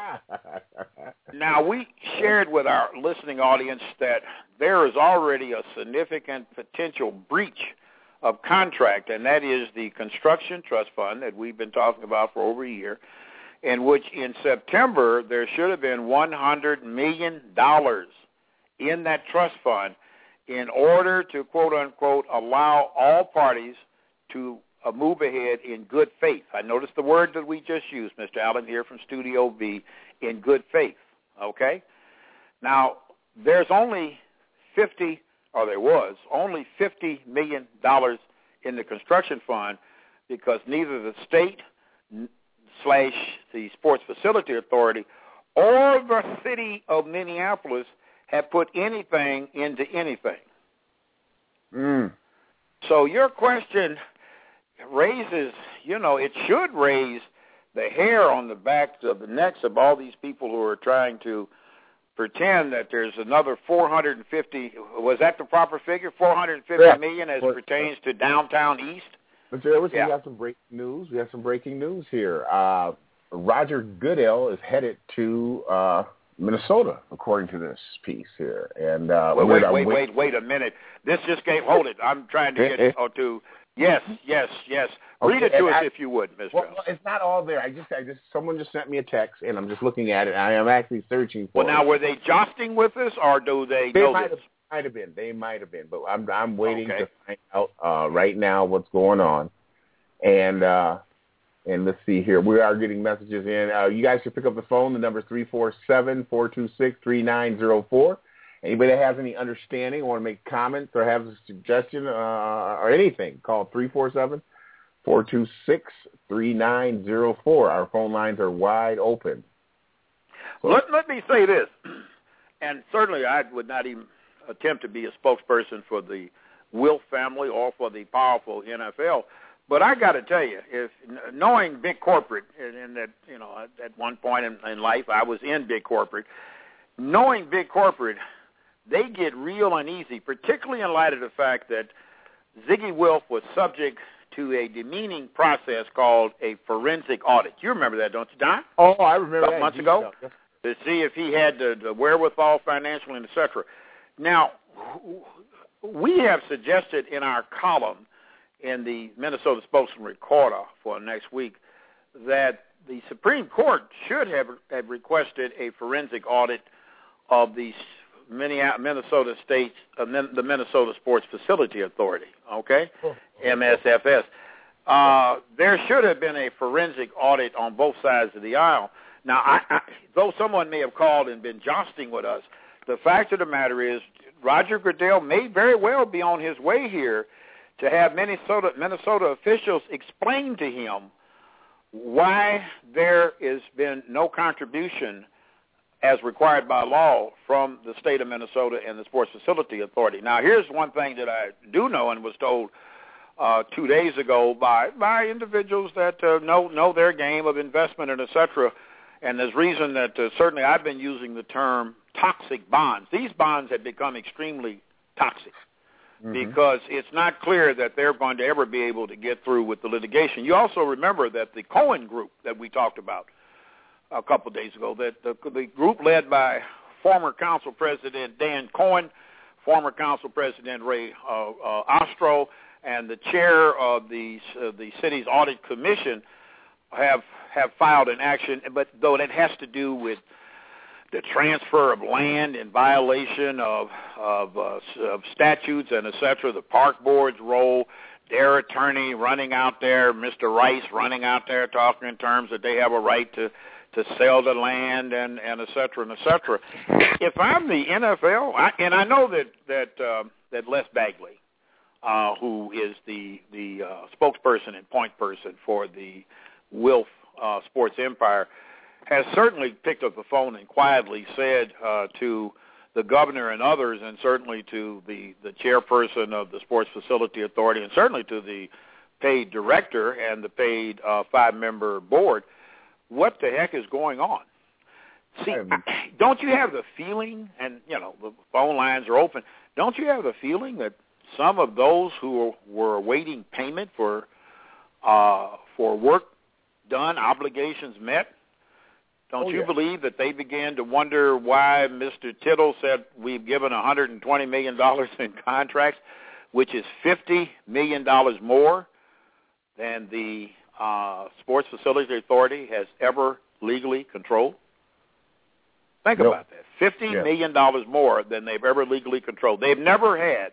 Now, we shared with our listening audience that there is already a significant potential breach of contract, and that is the construction trust fund that we've been talking about for over a year, in which in September there should have been one hundred million dollars in that trust fund in order to, quote, unquote, allow all parties to a move ahead in good faith. I noticed the word that we just used, Mister Allen, here from Studio B, in good faith, okay? Now, there's only fifty, or there was, only fifty million dollars in the construction fund because neither the state slash the Sports Facility Authority or the city of Minneapolis have put anything into anything. Mm. So your question raises, you know, it should raise the hair on the backs of the necks of all these people who are trying to pretend that there's another four hundred fifty, was that the proper figure, four hundred fifty yeah. million as Well, pertains to downtown East? Mister Edwards, yeah. we have some breaking news. We have some breaking news here. Uh, Roger Goodell is headed to uh, Minnesota, according to this piece here. And uh, wait, wait, wait, wait, wait, wait a minute. This just came, hold it. I'm trying to get oh, to, yes, yes, yes. Read okay, it to us I, if you would, Mister Well, well, it's not all there. I just, I just, someone just sent me a text, and I'm just looking at it. I am actually searching for Well, it. now, were they josting with us, or do they, they know might this? Have, might have been. They might have been. But I'm, I'm waiting Okay. to find out uh, right now what's going on. And, uh, and let's see here. We are getting messages in. Uh, you guys should pick up the phone. The number is three four seven, four two six, three nine zero four. Anybody that has any understanding or want to make comments or have a suggestion uh, or anything, call three four seven, four two six, three nine zero four. Our phone lines are wide open. So, let, let me say this, and certainly I would not even attempt to be a spokesperson for the Wilf family or for the powerful N F L, but I got to tell you, if knowing big corporate, and, and that, you know, at, at one point in, in life I was in big corporate, knowing big corporate, they get real uneasy, particularly in light of the fact that Ziggy Wilf was subject to a demeaning process called a forensic audit. You remember that, don't you, Don? Oh, I remember a couple that. months ago, yes. To see if he had the, the wherewithal financially, and et cetera. Now, we have suggested in our column in the Minnesota Spokesman Recorder for next week that the Supreme Court should have, have requested a forensic audit of the Minnesota State, uh, the Minnesota Sports Facility Authority, okay, oh. M S F S. Uh, there should have been a forensic audit on both sides of the aisle. Now, I, I, though someone may have called and been josting with us, the fact of the matter is Roger Goodell may very well be on his way here to have Minnesota, Minnesota officials explain to him why there has been no contribution as required by law from the state of Minnesota and the Sports Facility Authority. Now, here's one thing that I do know and was told uh, two days ago by, by individuals that uh, know know their game of investment and et cetera, and there's reason that uh, certainly I've been using the term toxic bonds. These bonds have become extremely toxic mm-hmm. because it's not clear that they're going to ever be able to get through with the litigation. You also remember that the Cohen Group that we talked about a couple of days ago, that the, the group led by former Council President Dan Cohen, former Council President Ray uh, uh, Ostro, and the chair of the uh, the city's audit commission have have filed an action, but though that has to do with the transfer of land in violation of of, uh, of statutes and et cetera, the park board's role, their attorney running out there, Mister Rice running out there talking in terms that they have a right to to sell the land and, and et cetera, and et cetera. If I'm the N F L, I, and I know that that uh, that Les Bagley, uh, who is the the uh, spokesperson and point person for the Wilf uh, Sports Empire, has certainly picked up the phone and quietly said uh, to the governor and others, and certainly to the, the chairperson of the Sports Facility Authority, and certainly to the paid director and the paid uh, five-member board, what the heck is going on? See, I, don't you have the feeling, and, you know, the phone lines are open, don't you have the feeling that some of those who were awaiting payment for uh, for work done, obligations met, don't oh, you yeah. believe that they began to wonder why Mister Tittle said we've given one hundred twenty million dollars in contracts, which is fifty million dollars more than the Uh, Sports Facility Authority has ever legally controlled? Think nope. about that. fifty yeah. million dollars more than they've ever legally controlled. They've never had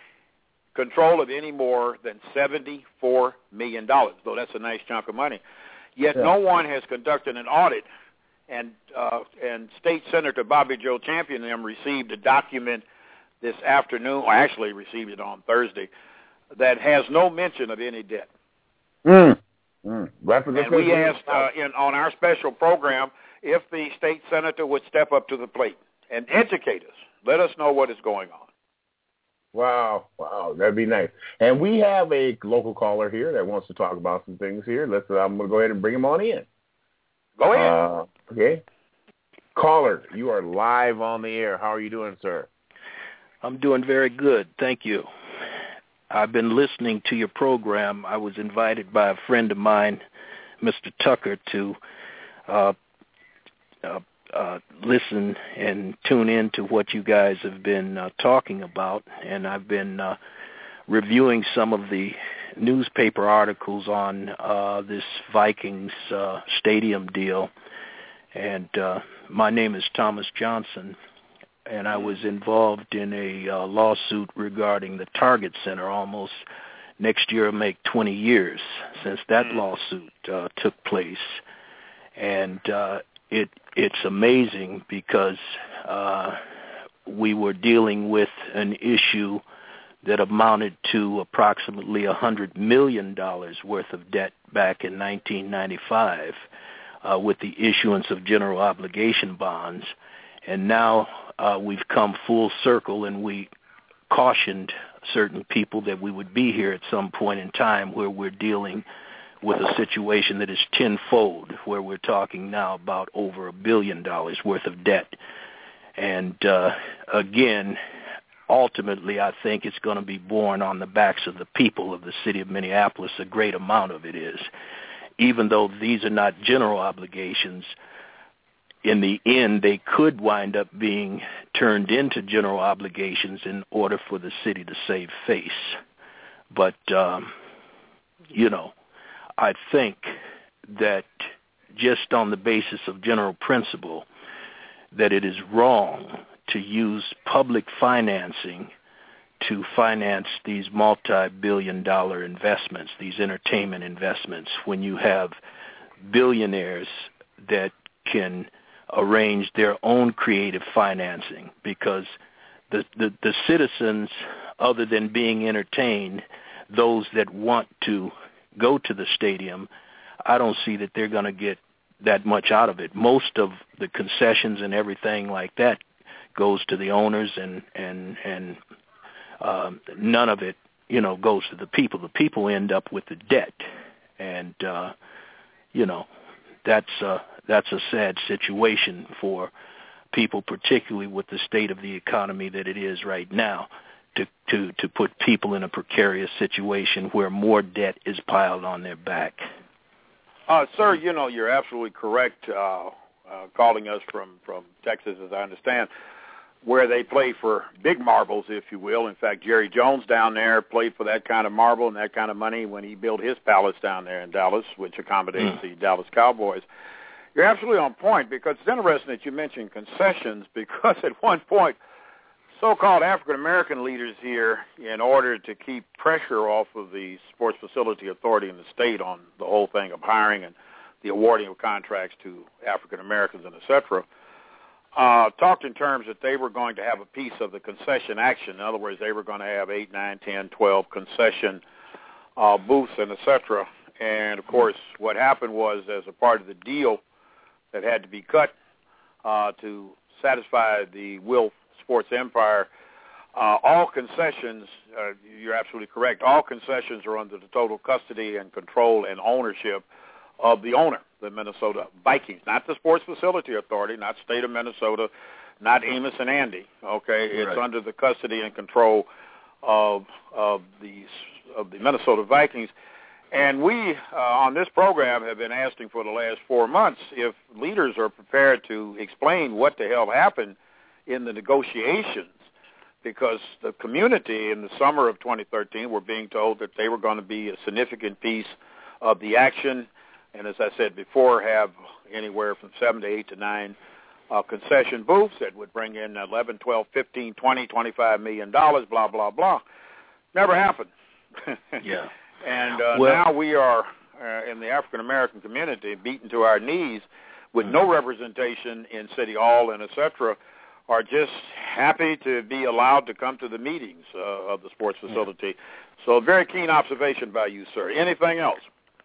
control of any more than seventy-four million dollars, though that's a nice chunk of money. Yet yeah. no one has conducted an audit, and uh, and State Senator Bobby Joe Champion and them received a document this afternoon, or actually received it on Thursday, that has no mention of any debt. Mm. Mm. And we asked uh, in, on our special program if the state senator would step up to the plate and educate us. Let us know what is going on. Wow, wow, that'd be nice. And we have a local caller here that wants to talk about some things here. Let's. Uh, I'm going to go ahead and bring him on in. Go ahead. Uh, okay. Caller, you are live on the air. How are you doing, sir? I'm doing very good, thank you. I've been listening to your program. I was invited by a friend of mine, Mister Tucker, to uh, uh, uh, listen and tune in to what you guys have been uh, talking about, and I've been uh, reviewing some of the newspaper articles on uh, this Vikings uh, stadium deal. And uh, my name is Thomas Johnson, and I was involved in a uh, lawsuit regarding the Target Center. Almost next year will make twenty years since that lawsuit uh, took place. And uh, it it's amazing because uh, we were dealing with an issue that amounted to approximately one hundred million dollars worth of debt back in nineteen ninety-five uh, with the issuance of general obligation bonds. And now uh, we've come full circle, and we cautioned certain people that we would be here at some point in time where we're dealing with a situation that is tenfold, where we're talking now about over a billion dollars worth of debt. And uh, again, ultimately, I think it's going to be borne on the backs of the people of the city of Minneapolis. A great amount of it is. Even though these are not general obligations, in the end, they could wind up being turned into general obligations in order for the city to save face. But, um, you know, I think that just on the basis of general principle, that it is wrong to use public financing to finance these multi-billion dollar investments, these entertainment investments, when you have billionaires that can arrange their own creative financing, because the, the, the citizens, other than being entertained, those that want to go to the stadium, I don't see that they're going to get that much out of it. Most of the concessions and everything like that goes to the owners, and and and um, none of it, you know, goes to the people. The people end up with the debt, and uh, you know, that's uh, that's a sad situation for people, particularly with the state of the economy that it is right now, to to to put people in a precarious situation where more debt is piled on their back. Uh, sir, you know, you're absolutely correct, uh, uh, calling us from, from Texas, as I understand, where they play for big marbles, if you will. In fact, Jerry Jones down there played for that kind of marble and that kind of money when he built his palace down there in Dallas, which accommodates mm. the Dallas Cowboys. You're absolutely on point, because it's interesting that you mentioned concessions, because at one point, so-called African-American leaders here, in order to keep pressure off of the Sports Facility Authority in the state on the whole thing of hiring and the awarding of contracts to African-Americans and et cetera, uh, talked in terms that they were going to have a piece of the concession action. In other words, they were going to have eight, nine, ten, twelve concession uh, booths and et cetera. And, of course, what happened was, as a part of the deal that had to be cut uh, to satisfy the Will Sports Empire, uh, all concessions, uh, you're absolutely correct, all concessions are under the total custody and control and ownership of the owner, the Minnesota Vikings, not the Sports Facility Authority, not state of Minnesota, not Amos and Andy, okay? It's right. under the custody and control of of the, of the Minnesota Vikings. And we, uh, on this program, have been asking for the last four months if leaders are prepared to explain what the hell happened in the negotiations, because the community in the summer of twenty thirteen were being told that they were going to be a significant piece of the action, and as I said before, have anywhere from seven to eight to nine uh, concession booths that would bring in eleven, twelve, fifteen, twenty, twenty-five million dollars, blah, blah, blah. Never happened. Yeah. And uh, well, now we are, uh, in the African-American community, beaten to our knees with mm-hmm. no representation in City Hall and et cetera, are just happy to be allowed to come to the meetings uh, of the sports facility. Yeah. So a very keen observation by you, sir. Anything else?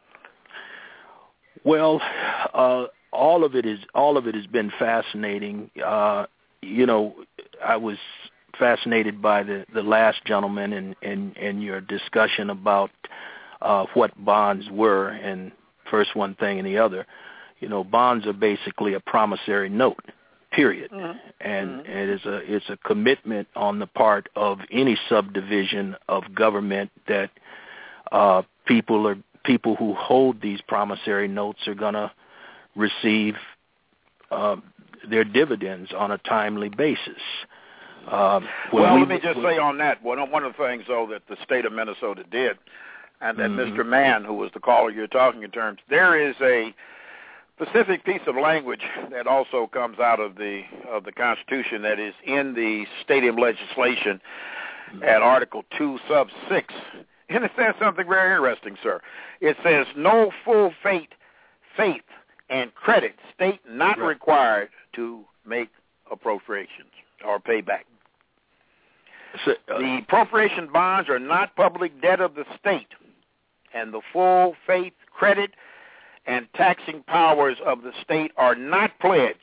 Well, uh, all of it is all of it has been fascinating. Uh, you know, I was fascinated by the, the last gentleman and, and, and your discussion about uh, what bonds were, and first one thing and the other. You know, bonds are basically a promissory note, period. Mm-hmm. And mm-hmm. it is a it's a commitment on the part of any subdivision of government that uh, people are people who hold these promissory notes are going to receive uh, their dividends on a timely basis. Uh, well, we, let me just say on that, one, one of the things, though, that the state of Minnesota did, and that mm-hmm. Mister Mann, who was the caller you're talking in terms, there is a specific piece of language that also comes out of the of the Constitution that is in the stadium legislation mm-hmm. at Article two, Sub six, and it says something very interesting, sir. It says, no full faith, faith and credit state not right. required to make appropriations or pay back. So, uh, the appropriation bonds are not public debt of the state, and the full faith, credit, and taxing powers of the state are not pledged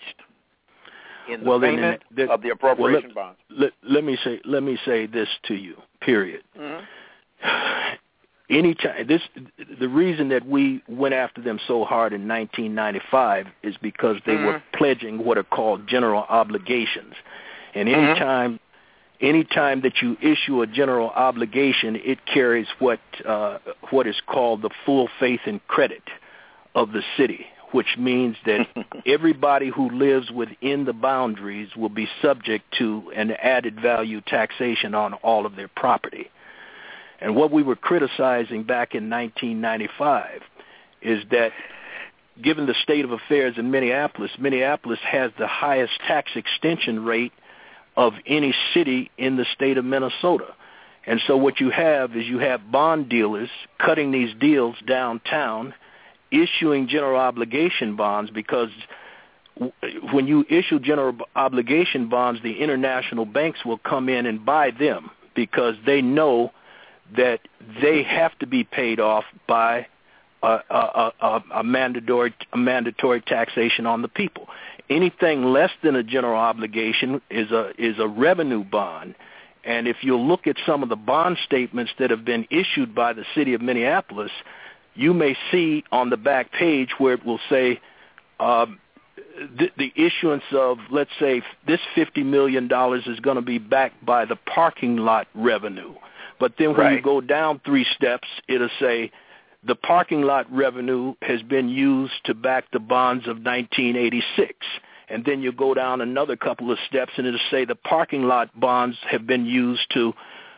in the well, payment then, then, of the appropriation well, let, bonds. Let, let me say let me say this to you. Period. Mm-hmm. Anytime this, the reason that we went after them so hard in nineteen ninety-five is because they mm-hmm. were pledging what are called general obligations, and anytime. Mm-hmm. Anytime that you issue a general obligation, it carries what uh, what is called the full faith and credit of the city, which means that everybody who lives within the boundaries will be subject to an added value taxation on all of their property. And what we were criticizing back in nineteen ninety-five is that given the state of affairs in Minneapolis, Minneapolis has the highest tax extension rate of any city in the state of Minnesota. And so what you have is you have bond dealers cutting these deals downtown, issuing general obligation bonds, because when you issue general obligation bonds, the international banks will come in and buy them because they know that they have to be paid off by a, a, a, a mandatory a mandatory taxation on the people. Anything less than a general obligation is a is a revenue bond. And if you look at some of the bond statements that have been issued by the city of Minneapolis, you may see on the back page where it will say uh, the, the issuance of, let's say, this fifty million dollars is going to be backed by the parking lot revenue. But then when right. you go down three steps, it'll say the parking lot revenue has been used to back the bonds of nineteen eighty-six. And then you go down another couple of steps, and it'll say the parking lot bonds have been used to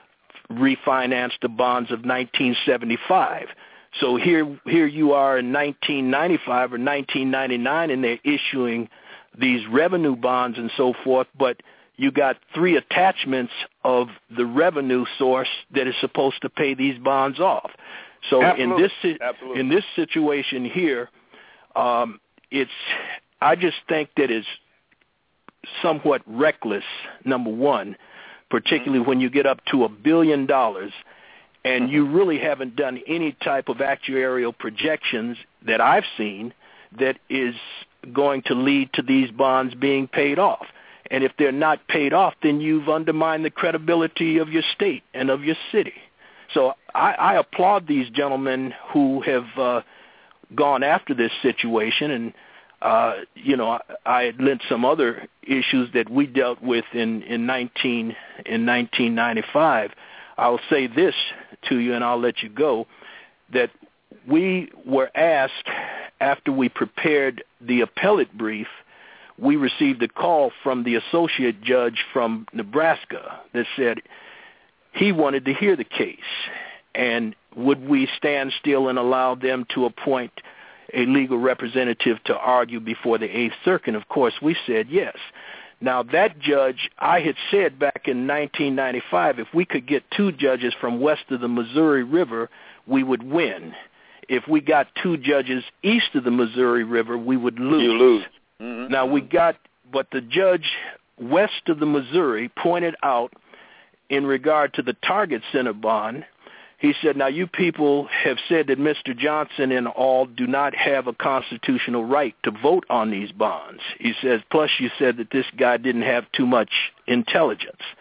refinance the bonds of nineteen seventy-five. So here, here you are in nineteen ninety-five or nineteen ninety-nine, and they're issuing these revenue bonds and so forth, but you got three attachments of the revenue source that is supposed to pay these bonds off. So Absolutely. in this Absolutely. in this situation here, um, it's I just think that it's somewhat reckless. Number one, particularly mm-hmm. when you get up to a billion dollars, and mm-hmm. you really haven't done any type of actuarial projections that I've seen that is going to lead to these bonds being paid off. And if they're not paid off, then you've undermined the credibility of your state and of your city. So I, I applaud these gentlemen who have uh, gone after this situation. And, uh, you know, I, I had lent some other issues that we dealt with in, in, nineteen, in nineteen ninety-five. I'll say this to you, and I'll let you go, that we were asked after we prepared the appellate brief, we received a call from the associate judge from Nebraska that said he wanted to hear the case, and would we stand still and allow them to appoint a legal representative to argue before the Eighth Circuit? Of course, we said yes. Now, that judge, I had said back in nineteen ninety-five, if we could get two judges from west of the Missouri River, we would win. If we got two judges east of the Missouri River, we would lose. You lose. Mm-hmm. Now, we got, but the judge west of the Missouri pointed out in regard to the Target Center bond, he said, now you people have said that Mister Johnson and all do not have a constitutional right to vote on these bonds. He says, plus you said that this guy didn't have too much intelligence.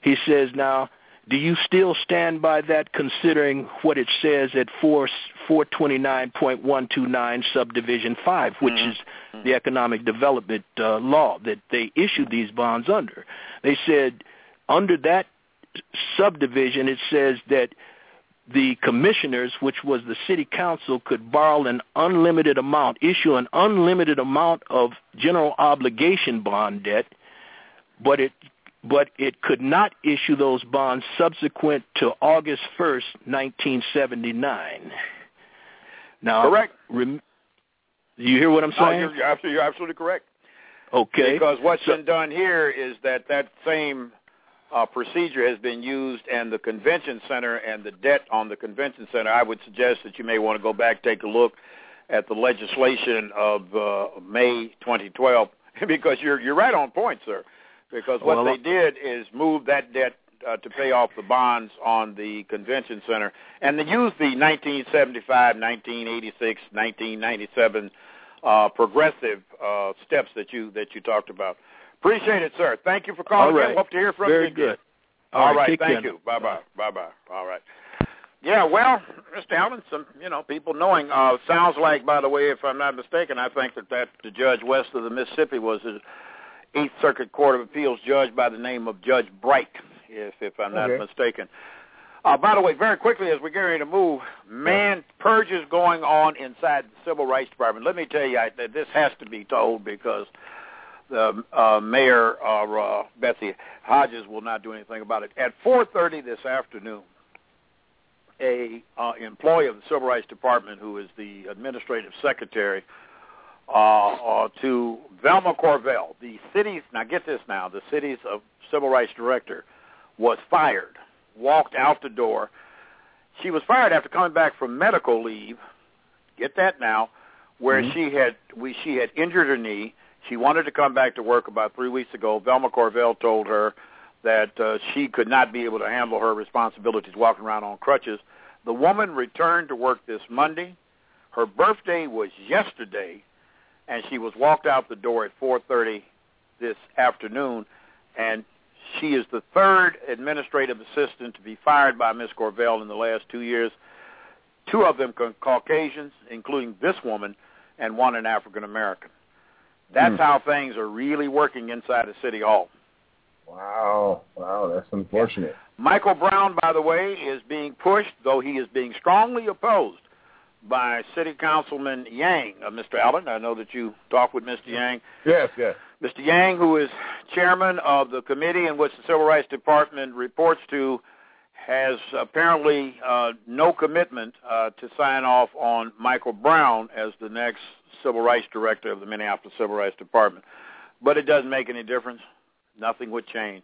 He says, now, do you still stand by that, considering what it says at four twenty-nine point one two nine subdivision five, which mm-hmm. is the economic development uh, law that they issued these bonds under? They said under that subdivision, it says that the commissioners, which was the city council, could borrow an unlimited amount, issue an unlimited amount of general obligation bond debt, but it but it could not issue those bonds subsequent to August first, nineteen seventy-nine. Now, correct. Rem- you hear what I'm saying? No, you're, absolutely, you're absolutely correct. Okay. Because what's so, been done here is that that same uh, procedure has been used in the convention center and the debt on the convention center. I would suggest that you may want to go back, take a look at the legislation of uh, May twenty twelve, because you're you're right on point, sir. Because what well, they did is move that debt uh, to pay off the bonds on the convention center, and they used the nineteen seventy-five, nineteen eighty-six, nineteen ninety-seven uh, progressive uh, steps that you that you talked about. Appreciate it, sir. Thank you for calling. All right. Hope to hear from Very you again. Good. All, All right. right. Thank you. Bye bye. Bye bye. All right. Yeah. Well, Mister Allen, some you know people knowing uh, sounds like, by the way, if I'm not mistaken, I think that that the judge west of the Mississippi was a Eighth Circuit Court of Appeals judge by the name of Judge Bright, if if I'm not okay. mistaken. Uh, by the way, very quickly as we're getting ready to move, man, purges going on inside the Civil Rights Department. Let me tell you I, that this has to be told because the uh, mayor, uh, uh, Betsy Hodges, will not do anything about it. At four thirty this afternoon, a uh, employee of the Civil Rights Department, who is the administrative secretary, Uh, uh, to Velma Corvell, the city's, now get this now, the city's uh, civil rights director, was fired, walked out the door. She was fired after coming back from medical leave, get that now, where mm-hmm. she had we she had injured her knee. She wanted to come back to work about three weeks ago. Velma Corvell told her that uh, she could not be able to handle her responsibilities walking around on crutches. The woman returned to work this Monday. Her birthday was yesterday, and she was walked out the door at four thirty this afternoon, and she is the third administrative assistant to be fired by Miz Corvell in the last two years, two of them Caucasians, including this woman, and one an African-American. That's hmm. how things are really working inside the City Hall. Wow. Wow, that's unfortunate. Michael Brown, by the way, is being pushed, though he is being strongly opposed by City Councilman Yang, uh, Mister Allen. I know that you talked with Mister Yang. Yes, yes. Mister Yang, who is chairman of the committee in which the Civil Rights Department reports to, has apparently uh, no commitment uh, to sign off on Michael Brown as the next Civil Rights Director of the Minneapolis Civil Rights Department. But it doesn't make any difference. Nothing would change.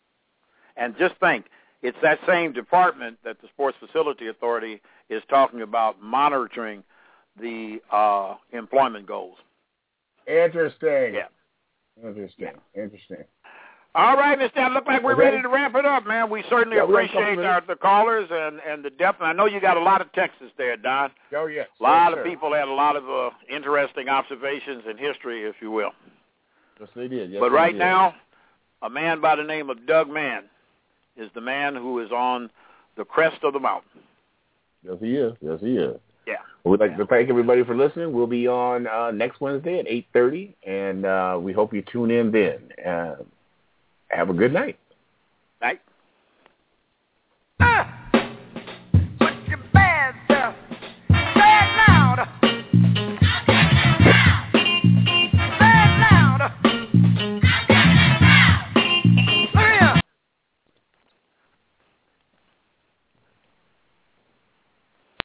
And just think, it's that same department that the Sports Facility Authority is talking about monitoring the uh, employment goals. Interesting. Yeah. Interesting. Yeah. Interesting. All right, Mister Allen, look like we're okay. ready to wrap it up, man. We certainly yeah, appreciate our, the callers and, and the depth. And I know you got a lot of texts there, Don. Oh, yes. A lot yes, of sir. people had a lot of uh, interesting observations in history, if you will. Yes, they did. Yes, but they right did. now, a man by the name of Doug Mann is the man who is on the crest of the mountain. Yes, he is. Yes, he is. Yeah. We'd like yeah. to thank everybody for listening. We'll be on uh, next Wednesday at eight thirty, and uh, we hope you tune in then. Uh, have a good night. Night.